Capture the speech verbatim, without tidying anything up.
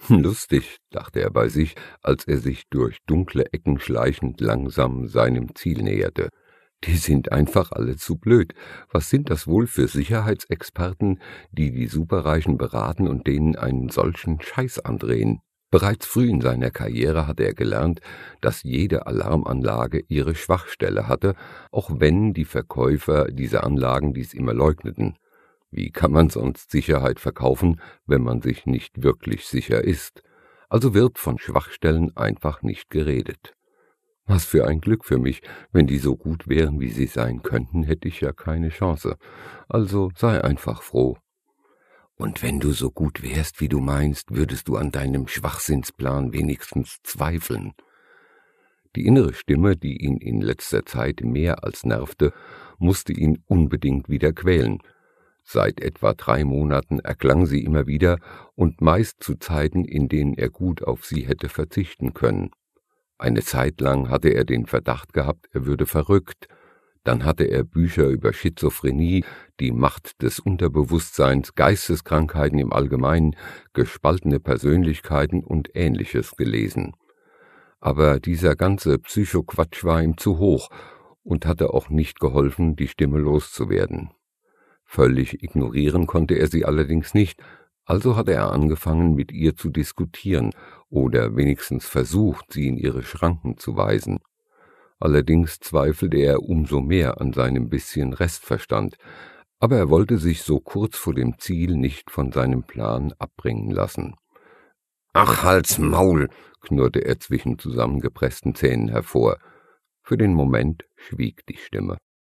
Lustig, dachte er bei sich, als er sich durch dunkle Ecken schleichend langsam seinem Ziel näherte. Die sind einfach alle zu blöd. Was sind das wohl für Sicherheitsexperten, die die Superreichen beraten und denen einen solchen Scheiß andrehen? Bereits früh in seiner Karriere hatte er gelernt, dass jede Alarmanlage ihre Schwachstelle hatte, auch wenn die Verkäufer dieser Anlagen dies immer leugneten. Wie kann man sonst Sicherheit verkaufen, wenn man sich nicht wirklich sicher ist? Also wird von Schwachstellen einfach nicht geredet. Was für ein Glück für mich, wenn die so gut wären, wie sie sein könnten, hätte ich ja keine Chance. Also sei einfach froh. Und wenn du so gut wärst, wie du meinst, würdest du an deinem Schwachsinnsplan wenigstens zweifeln. Die innere Stimme, die ihn in letzter Zeit mehr als nervte, musste ihn unbedingt wieder quälen. Seit etwa drei Monaten erklang sie immer wieder und meist zu Zeiten, in denen er gut auf sie hätte verzichten können. Eine Zeit lang hatte er den Verdacht gehabt, er würde verrückt. Dann hatte er Bücher über Schizophrenie, die Macht des Unterbewusstseins, Geisteskrankheiten im Allgemeinen, gespaltene Persönlichkeiten und Ähnliches gelesen. Aber dieser ganze Psychoquatsch war ihm zu hoch und hatte auch nicht geholfen, die Stimme loszuwerden. Völlig ignorieren konnte er sie allerdings nicht, also hatte er angefangen, mit ihr zu diskutieren oder wenigstens versucht, sie in ihre Schranken zu weisen. Allerdings zweifelte er umso mehr an seinem bisschen Restverstand, aber er wollte sich so kurz vor dem Ziel nicht von seinem Plan abbringen lassen. »Ach, halt's Maul«, knurrte er zwischen zusammengepressten Zähnen hervor. Für den Moment schwieg die Stimme.